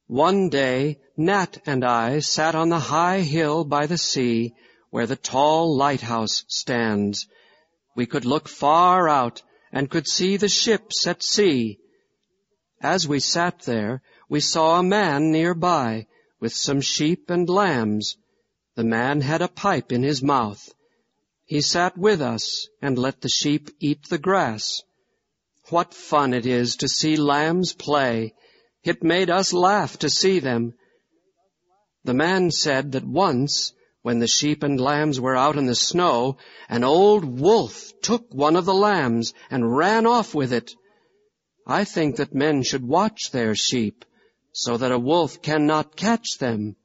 One day Nat and I sat on the high hill by the sea, where the tall lighthouse stands. We could look far out and could see the ships at sea. As we sat there, we saw a man nearby with some sheep and lambs. The man had a pipe in his mouth. He sat with us and let the sheep eat the grass. What fun it is to see lambs play! It made us laugh to see them. The man said that once, when the sheep and lambs were out in the snow, an old wolf took one of the lambs and ran off with it. I think that men should watch their sheep, so that a wolf cannot catch them.